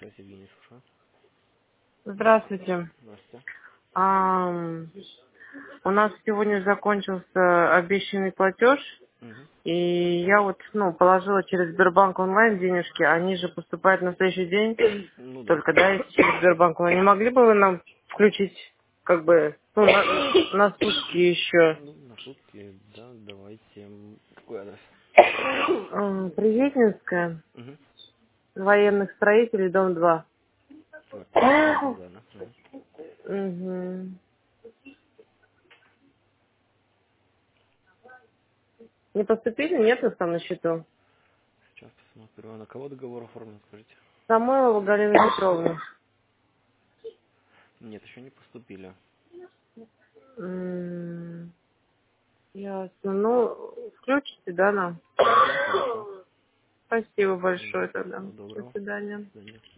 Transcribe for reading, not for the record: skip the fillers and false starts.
Связь Евгений, слушаю. Здравствуйте. Настя. Ам, У нас сегодня закончился обещанный платеж, Угу. и я вот, положила через Сбербанк онлайн денежки, они же поступают на следующий день, Ну да. только, да, если через Сбербанк онлайн. Не могли бы вы нам включить, как бы, на сутки еще? Ну, на сутки, да, давайте. Какой адрес? Приветинская, Угу. военных строителей, дом 2. Квартира 1, да. Угу. Мгм. Не поступили? Нет вас там на счету? Сейчас посмотрю. А на кого договор оформлен, скажите? Самойлова Галина Петровна. Нет, еще не поступили. М, Ясно. Ну, включите, да, нам? Да, хорошо. Спасибо Да. большое тогда. Всего До доброго. свидания. До свидания.